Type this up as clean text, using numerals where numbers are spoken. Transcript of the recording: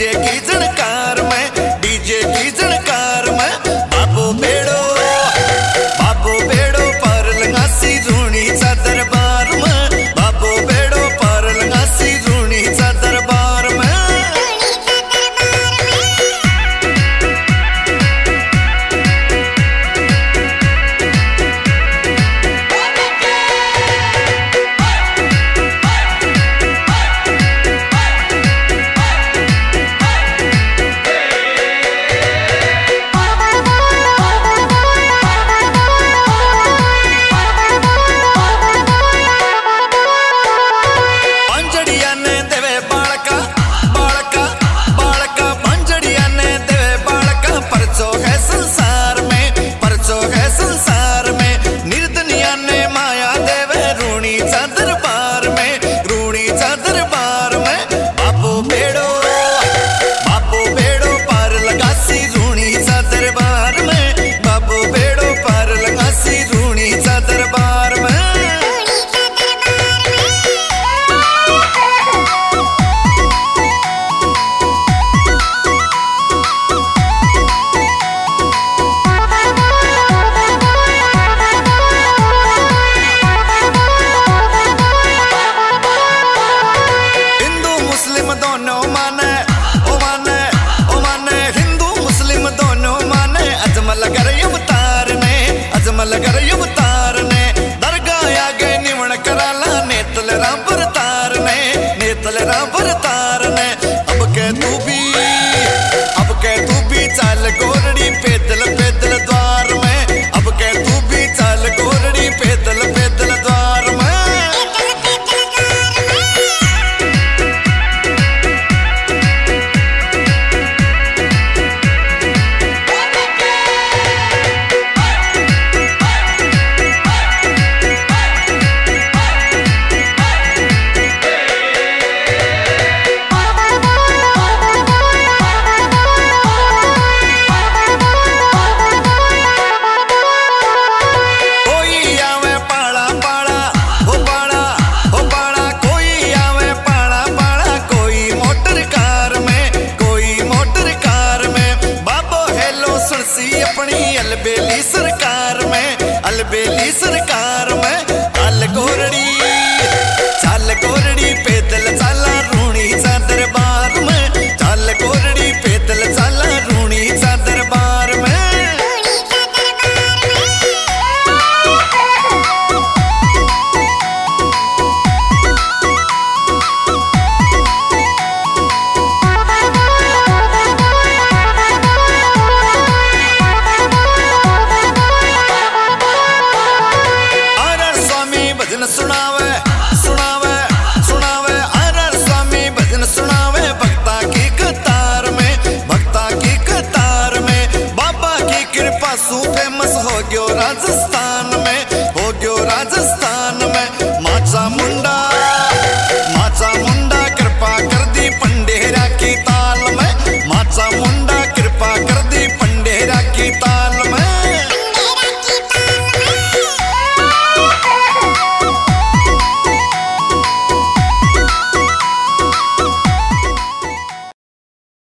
DJ की झनकार में, DJ की झनकार में बाबू बेड़ो पर लगासी रूनी सा दरबार में, बाबू बेड़ो पर लगासी रूनी सा दरबार में। चल गोरड़ी पैदल पैदल द्वार में, अब कह तू भी चल गोरड़ी पैदल पैदल द्वार में। अपनी अलबेली सरकार में, अलबेली सरकार में चल गोरड़ी पैदल चला रूणी सा दरबार में, चल गोरड़ी पैदल चला रूणी सा दरबार में। सुनावे सुनावे सुनावे आर स्वामी भजन सुनावे, भक्ता की कतार में, भक्ता की कतार में बाबा की कृपा सु फेमस हो गयो राजस्थान